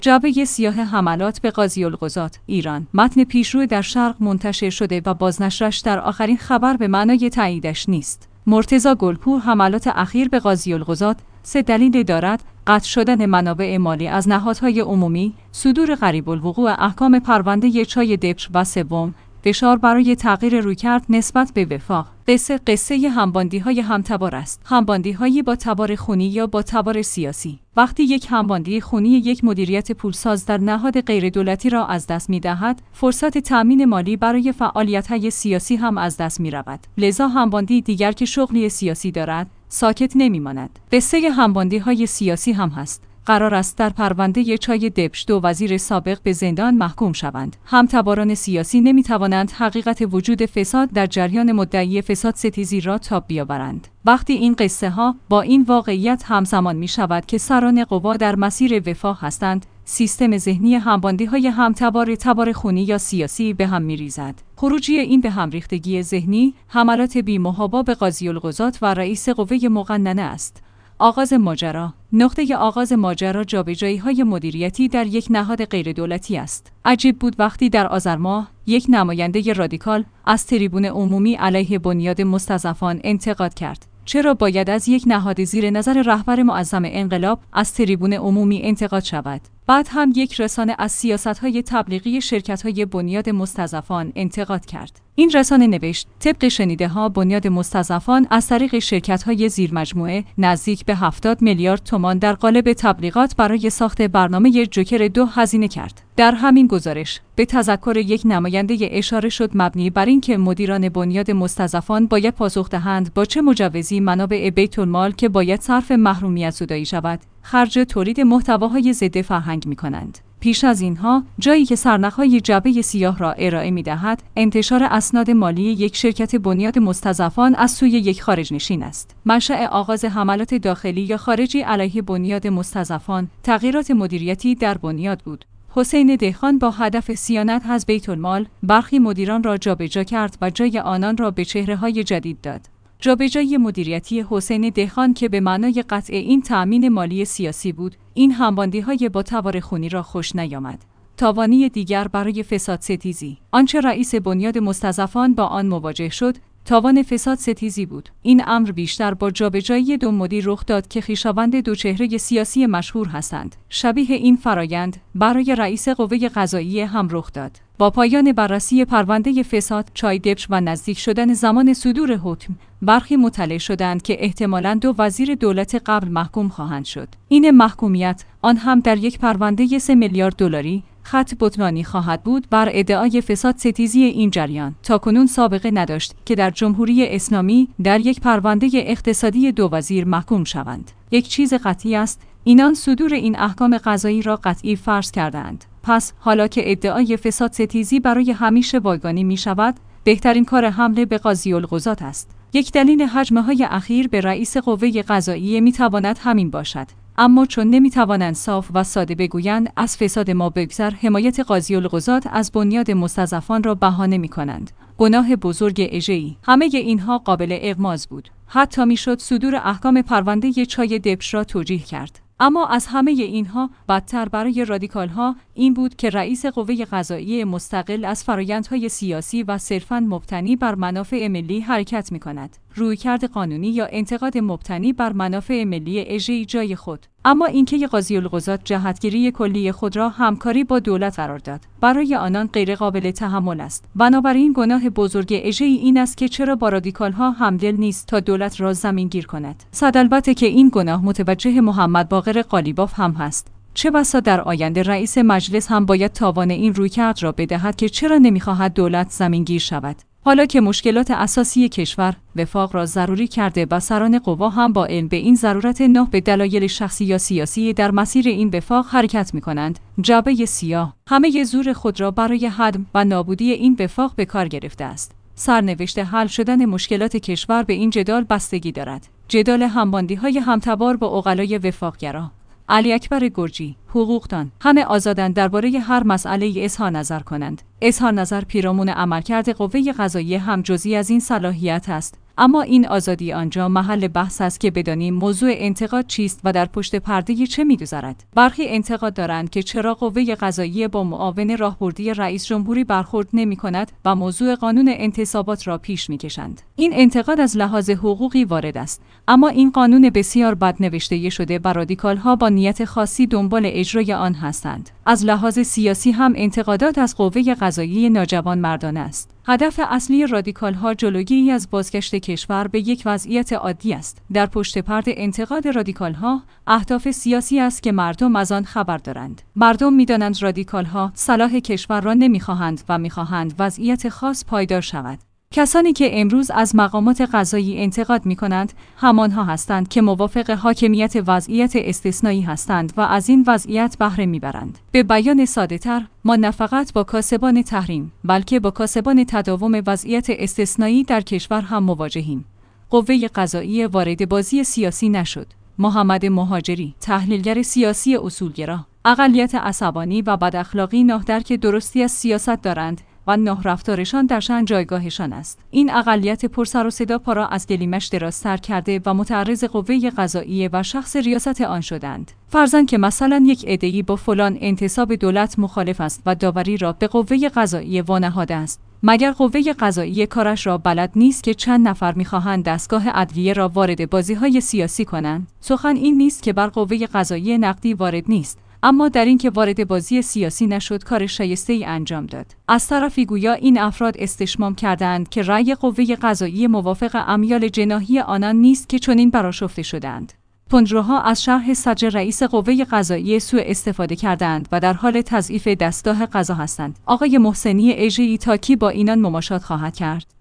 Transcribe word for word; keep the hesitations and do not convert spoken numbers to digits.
جعبه سیاه حملات به قاضی‌القضات ایران. متن پیشرو در شرق منتشر شده و بازنشرش در آخرین خبر به معنای تاییدش نیست. مرتضی گلپور حملات اخیر به قاضی‌القضات سه دلیل دارد: قطع شدن منابع مالی از نهادهای عمومی، صدور قریب الوقوع احکام پرونده چای دبش و سوم، فشار برای تغییر رویکرد نسبت به وفاق. قصه قصه همباندی‌های همتبار است. همباندی‌هایی با تبار خونی یا با تبار سیاسی. وقتی یک همباندی خونی یک مدیریت پولساز در نهاد غیردولتی را از دست می‌دهد، فرصت تأمین مالی برای فعالیت‌های سیاسی هم از دست می‌رود. لذا همباندی دیگر که شغلی سیاسی دارد، ساکت نمی‌ماند. قصه همباندی‌های سیاسی هم هست. قرار است در پرونده چای دبش دو وزیر سابق به زندان محکوم شوند. همتباران سیاسی نمی‌توانند حقیقت وجود فساد در جریان مدعی فساد ستیزی را تاب بیاورند. وقتی این قصه ها با این واقعیت همزمان می شود که سران قوا در مسیر وفاق هستند، سیستم ذهنی همباندی‌های همتبار تبار خونی یا سیاسی به هم می‌ریزد. خروجی این به هم ریختگی ذهنی، حملات بی‌محابا به قاضی‌القضات و رئیس قوه مقننه است. آغاز ماجرا. نقطه آغاز ماجرا جابجایی‌های مدیریتی در یک نهاد غیردولتی است. عجیب بود وقتی در آذر ماه یک نماینده رادیکال از تریبون عمومی علیه بنیاد مستضعفان انتقاد کرد. چرا باید از یک نهاد زیر نظر رهبر معظم انقلاب از تریبون عمومی انتقاد شود؟ بعد هم یک رسانه از سیاست‌های تبلیغی شرکت‌های بنیاد مستضعفان انتقاد کرد. این رسانه نوشت: طبق شنیده‌ها بنیاد مستضعفان از طریق شرکت‌های زیرمجموعه نزدیک به هفتاد میلیارد تومان در قالب تبلیغات برای ساخت برنامه جوکر دو هزینه کرد. در همین گزارش به تذکر یک نماینده اشاره شد مبنی بر اینکه مدیران بنیاد مستضعفان باید پاسخ دهند با چه مجوزی منابع بیت‌المال که باید صرف محرومیت زدایی شود، خرج تولید محتواهای ضد فرهنگ می‌کنند. پیش از اینها جایی که سرنخ‌های جعبه سیاه را ارائه می‌دهد، انتشار اسناد مالی یک شرکت بنیاد مستضعفان از سوی یک خارج‌نشین است. منشأ آغاز حملات داخلی یا خارجی علیه بنیاد مستضعفان، تغییرات مدیریتی در بنیاد بود. حسین دهخان با هدف صیانت از بیت‌المال برخی مدیران را جابجا کرد و جای آنان را به چهره‌های جدید داد. جابجایی مدیریتی حسین دهخان که به معنای قطع این تأمین مالی سیاسی بود، این همباندی‌های با تبار خونی را خوش نیامد. تاوانی دیگر برای فساد ستیزی. آنچه رئیس بنیاد مستضعفان با آن مواجه شد، تاوان فساد ستیزی بود. این امر بیشتر با جابجایی دو مدیر رخ داد که خویشاوند دو چهره سیاسی مشهور هستند. شبیه این فرایند برای رئیس قوه قضاییه هم رخ داد. با پایان بررسی پرونده فساد چای دبش و نزدیک شدن زمان صدور حکم، برخی مطلع شدند که احتمالاً دو وزیر دولت قبل محکوم خواهند شد. این محکومیت آن هم در یک پرونده سه میلیارد دلاری خط بتمانی خواهد بود بر ادعای فساد ستیزی این جریان. تاکنون سابقه نداشت که در جمهوری اسلامی در یک پرونده اقتصادی دو وزیر محکوم شوند. یک چیز قطعی است، اینان صدور این احکام قضایی را قطعی فرض کردند. پس حالا که ادعای فساد ستیزی برای همیشه بایگانی می شود، بهترین کار حمله به قاضی‌القضات است. یک دلیل هجمه‌های اخیر به رئیس قوه قضاییه می تواند همین باشد. اما چون نمی توانند صاف و ساده بگویند از فساد ما بگذر، حمایت قاضی‌القضات از بنیاد مستضعفان را بهانه می کنند. گناه بزرگ اژه‌ای. همه اینها قابل اغماض بود. حتی میشد صدور احکام پرونده چای دبش را توجیه کرد. اما از همه اینها بدتر برای رادیکال‌ها این بود که رئیس قوه قضاییه مستقل از فرآیندهای سیاسی و صرفاً مبتنی بر منافع ملی حرکت می‌کند. رویکرد قانونی یا انتقاد مبتنی بر منافع ملی اژه‌ای جای خود. اما اینکه قاضی‌القضات جهتگیری کلی خود را همکاری با دولت قرار داد، برای آنان غیرقابل تحمل است. بنابراین گناه بزرگ اژه‌ای این است که چرا با رادیکال‌ها همدل نیست تا دولت را زمینگیر کند. صد البته که این گناه متوجه محمد باقر قالیباف هم هست. چه بسا در آینده رئیس مجلس هم باید تاوان این رویکرد را بدهد که چرا نمی‌خواهد دولت زمینگیر شود. حالا که مشکلات اساسی کشور وفاق را ضروری کرده و سران قوا هم با علم به این ضرورت نه به دلایل شخصی یا سیاسی در مسیر این وفاق حرکت می‌کنند، جعبه سیاه همه زور خود را برای هدم و نابودی این وفاق به کار گرفته است. سرنوشت حل شدن مشکلات کشور به این جدال بستگی دارد. جدال همباندی‌های همتبار با عقلای وفاق‌گرا. علی اکبر گرجی: حقوقتان. همه آزادند درباره هر مسئله اظهار نظر کنند. اظهار نظر پیرامون عملکرد قوه قضاییه هم جزئی از این صلاحیت است، اما این آزادی آنجا محل بحث است که بدانیم موضوع انتقاد چیست و در پشت پرده چه می‌گذرد. برخی انتقاد دارند که چرا قوه قضاییه با معاون راهبردی رئیس جمهوری برخورد نمی‌کند و موضوع قانون انتصابات را پیش می‌کشند. این انتقاد از لحاظ حقوقی وارد است، اما این قانون بسیار بد نوشته شده و رادیکال‌ها با نیت خاصی دنبال اجرای آن هستند. از لحاظ سیاسی هم انتقادات از قوه قضاییه ناجوانمردانه است. هدف اصلی رادیکال‌ها جلوگیری از بازگشت کشور به یک وضعیت عادی است. در پشت پرده انتقاد رادیکال‌ها اهداف سیاسی است که مردم از آن خبر دارند. مردم می‌دانند رادیکال‌ها صلاح کشور را نمی‌خواهند و می‌خواهند وضعیت خاص پایدار شود. کسانی که امروز از مقامات قضایی انتقاد می‌کنند، همانها هستند که موافق حاکمیت وضعیت استثنایی هستند و از این وضعیت بهره می‌برند. به بیان ساده‌تر، ما نه فقط با کاسبان تحریم، بلکه با کاسبان تداوم وضعیت استثنایی در کشور هم مواجهیم. قوه قضایی وارد بازی سیاسی نشد. محمد مهاجری، تحلیلگر سیاسی اصولگرا: اقلیت عصبانی و بداخلاقی نه درک درستی از سیاست دارند و نه رفتارشان در شأن جایگاهشان است. این اقلیت پرسر و صدا پا را از گلیمش درازتر کرده و متعرض قوه قضاییه و شخص ریاست آن شدند. فرضاً که مثلا یک عده‌ای با فلان انتصاب دولت مخالف است و داوری را به قوه قضاییه وانهاده است. مگر قوه قضاییه کارش را بلد نیست که چند نفر می‌خواهند دستگاه عدلیه را وارد بازی‌های سیاسی کنند؟ سخن این نیست که بر قوه قضاییه نقدی وارد نیست، اما در این که وارد بازی سیاسی نشد کار شایسته‌ای انجام داد. از طرفی گویا این افراد استشمام کردند که رأی قوه قضاییه موافق امیال جناحی آنان نیست که چنین برآشفته شدند. تندروها از شرح صدر رئیس قوه قضاییه سوء استفاده کردند و در حال تضعیف دستگاه قضا هستند. آقای محسنی اژه‌ای تا کی با اینان مماشات خواهد کرد؟